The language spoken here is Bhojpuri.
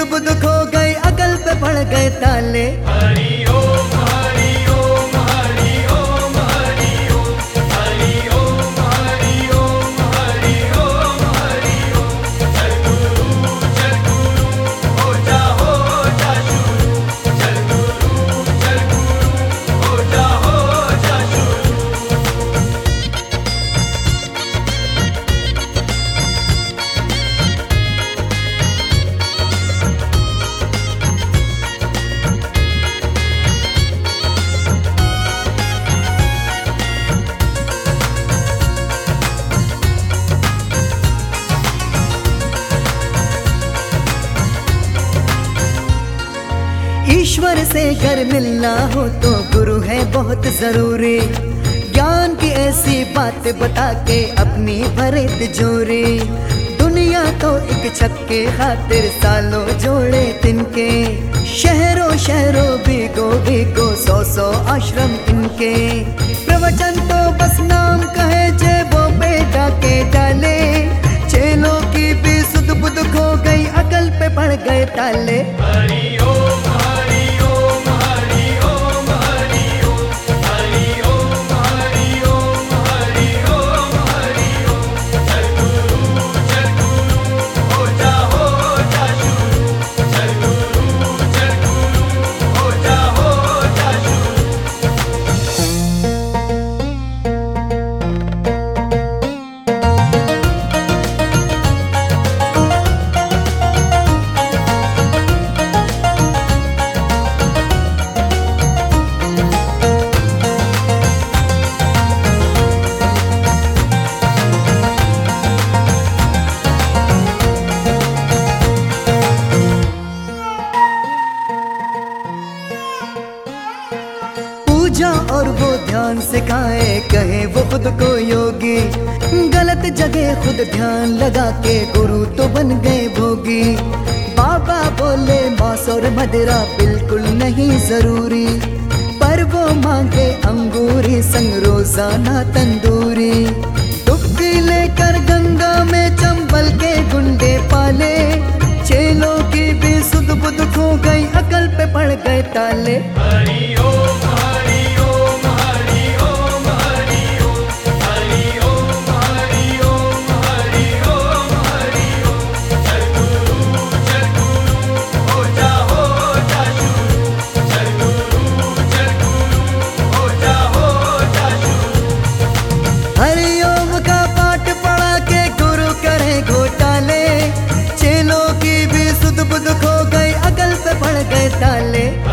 बुध खो गई, अकल पे पड़ गए ताले। हरि ओम हरि ओम हरि ओम हरि ओम हरि ओम हरि ओम हरि ओम हरि ओम। चल गुरु हो जा शुरू। चल गुरु हो जा शुरू। ईश्वर से अगर मिलना हो तो गुरु है बहुत जरूरी। ज्ञान की ऐसी बात बता के अपनी भरे तिजोरी। दुनिया तो एक छक्के खातिर सालों जोड़े तिनके। शहरों शहरों भीगो भीगो 100 आश्रम इनके। प्रवचन तो बस नाम कहे जेबों पे डाके डाले। चेलों की भी सुध बुध खो गई, अकल पे पड़ गए ताले। हरि ओम हरि ओम हरि ओम हरि ओम हरि ओम हरि ओम हरि ओम हरि ओम। चल गुरु हो जा शुरू। चल गुरु हो जा शुरू। पूजा और वो ध्यान सिखाए, कहे वो खुद को योगी। गलत जगह खुद ध्यान लगा के गुरु तो बन गए भोगी। बाबा बोले मांस और मदिरा बिल्कुल नहीं जरूरी, पर वो मांगे अंगूरी संग रोजाना तंदूरी। डुबकी लेकर गंगा में चंबल के गुंडे पाले। चेलों की भी सुध बुध खो गई, अकल पे पड़ गए ताले। हरि ओम हरि ओम हरि ओम हरि ओम हरि ओम हरि ओम हरि ओम हरि ओम। चल गुरु हो जा शुरू। चल गुरु हो जा शुरू। हरिओम का पाठ पढ़ा के गुरु करे घोटाले। चेलों की भी सुध बुध खो गई, अकल पे पड़ गए ताले।